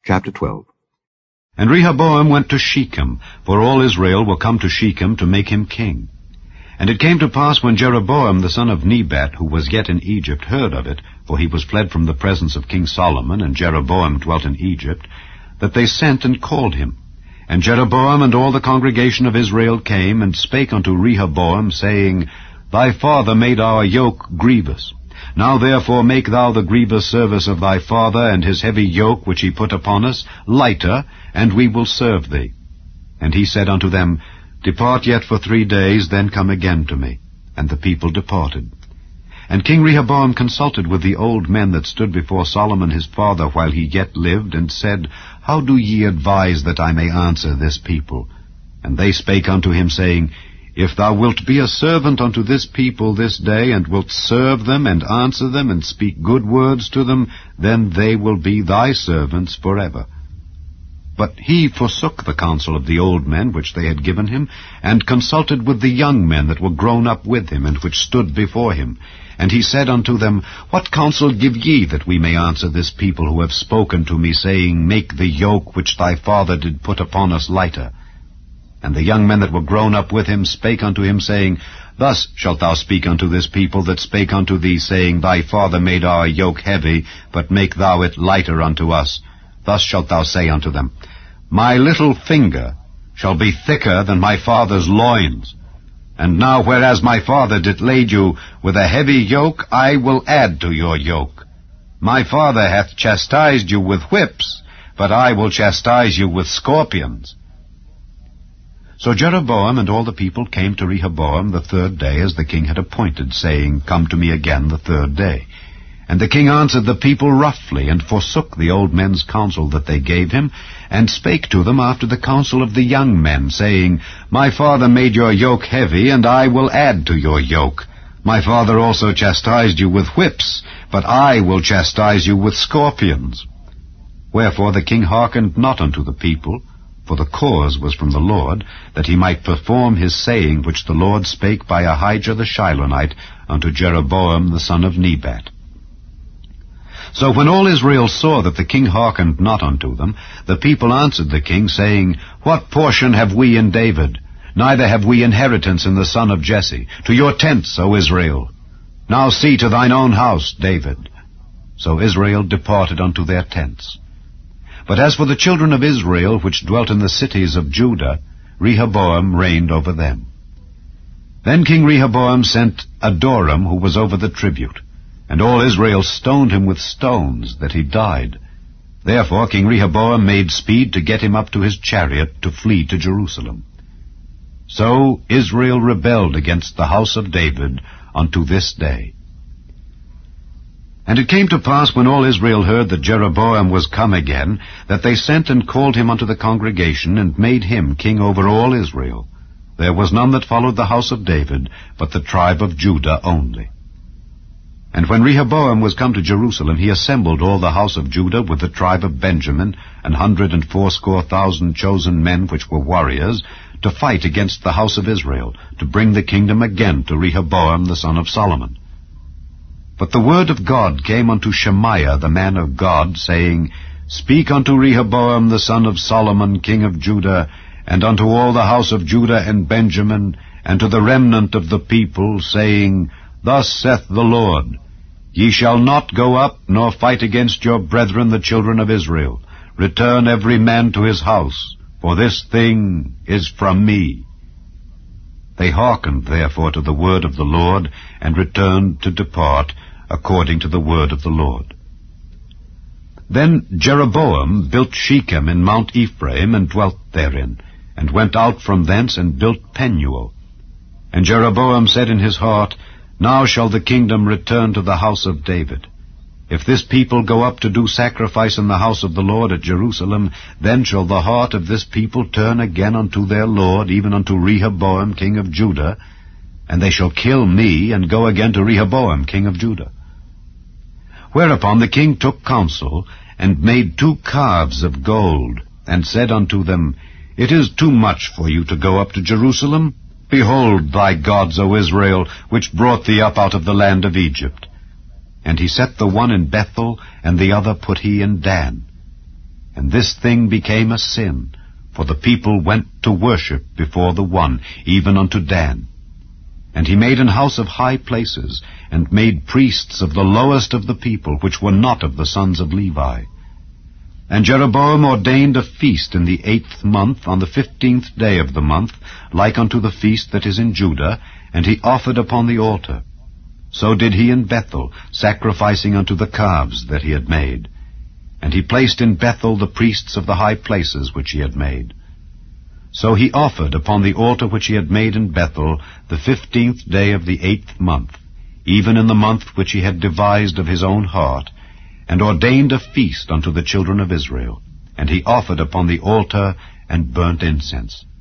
Chapter 12. And Rehoboam went to Shechem, for all Israel were come to Shechem to make him king. And it came to pass, when Jeroboam the son of Nebat, who was yet in Egypt, heard of it, for he was fled from the presence of King Solomon, and Jeroboam dwelt in Egypt, that they sent and called him. And Jeroboam and all the congregation of Israel came, and spake unto Rehoboam, saying, Thy father made our yoke grievous. Now therefore make thou the grievous service of thy father, and his heavy yoke which he put upon us, lighter, and we will serve thee. And he said unto them, Depart yet for 3 days, then come again to me. And the people departed. And King Rehoboam consulted with the old men that stood before Solomon his father while he yet lived, and said, How do ye advise that I may answer this people? And they spake unto him, saying, If thou wilt be a servant unto this people this day, and wilt serve them, and answer them, and speak good words to them, then they will be thy servants forever. But he forsook the counsel of the old men which they had given him, and consulted with the young men that were grown up with him, and which stood before him. And he said unto them, What counsel give ye, that we may answer this people who have spoken to me, saying, Make the yoke which thy father did put upon us lighter? And the young men that were grown up with him spake unto him, saying, Thus shalt thou speak unto this people that spake unto thee, saying, Thy father made our yoke heavy, but make thou it lighter unto us. Thus shalt thou say unto them, My little finger shall be thicker than my father's loins. And now whereas my father did lade you with a heavy yoke, I will add to your yoke. My father hath chastised you with whips, but I will chastise you with scorpions. So Jeroboam and all the people came to Rehoboam the 3rd day, as the king had appointed, saying, Come to me again the 3rd day. And the king answered the people roughly, and forsook the old men's counsel that they gave him, and spake to them after the counsel of the young men, saying, My father made your yoke heavy, and I will add to your yoke. My father also chastised you with whips, but I will chastise you with scorpions. Wherefore the king hearkened not unto the people, for the cause was from the Lord, that he might perform his saying which the Lord spake by Ahijah the Shilonite unto Jeroboam the son of Nebat. So when all Israel saw that the king hearkened not unto them, the people answered the king, saying, What portion have we in David? Neither have we inheritance in the son of Jesse. To your tents, O Israel. Now see to thine own house, David. So Israel departed unto their tents. But as for the children of Israel, which dwelt in the cities of Judah, Rehoboam reigned over them. Then King Rehoboam sent Adoram, who was over the tribute. And all Israel stoned him with stones, that he died. Therefore King Rehoboam made speed to get him up to his chariot, to flee to Jerusalem. So Israel rebelled against the house of David unto this day. And it came to pass, when all Israel heard that Jeroboam was come again, that they sent and called him unto the congregation, and made him king over all Israel. There was none that followed the house of David, but the tribe of Judah only. And when Rehoboam was come to Jerusalem, he assembled all the house of Judah with the tribe of Benjamin, 180,000 chosen men which were warriors, to fight against the house of Israel, to bring the kingdom again to Rehoboam the son of Solomon. But the word of God came unto Shemaiah the man of God, saying, Speak unto Rehoboam the son of Solomon, king of Judah, and unto all the house of Judah and Benjamin, and to the remnant of the people, saying, Thus saith the Lord, Ye shall not go up, nor fight against your brethren the children of Israel. Return every man to his house, for this thing is from me. They hearkened therefore to the word of the Lord, and returned to depart according to the word of the Lord. Then Jeroboam built Shechem in Mount Ephraim, and dwelt therein, and went out from thence, and built Penuel. And Jeroboam said in his heart, Now shall the kingdom return to the house of David. If this people go up to do sacrifice in the house of the Lord at Jerusalem, then shall the heart of this people turn again unto their Lord, even unto Rehoboam king of Judah, and they shall kill me, and go again to Rehoboam king of Judah. Whereupon the king took counsel, and made 2 calves of gold, and said unto them, It is too much for you to go up to Jerusalem. Behold thy gods, O Israel, which brought thee up out of the land of Egypt. And he set the one in Bethel, and the other put he in Dan. And this thing became a sin, for the people went to worship before the one, even unto Dan. And he made an house of high places, and made priests of the lowest of the people, which were not of the sons of Levi. And Jeroboam ordained a feast in the 8th month, on the 15th day of the month, like unto the feast that is in Judah, and he offered upon the altar. So did he in Bethel, sacrificing unto the calves that he had made. And he placed in Bethel the priests of the high places which he had made. So he offered upon the altar which he had made in Bethel the 15th day of the 8th month, even in the month which he had devised of his own heart, and ordained a feast unto the children of Israel. And he offered upon the altar and burnt incense.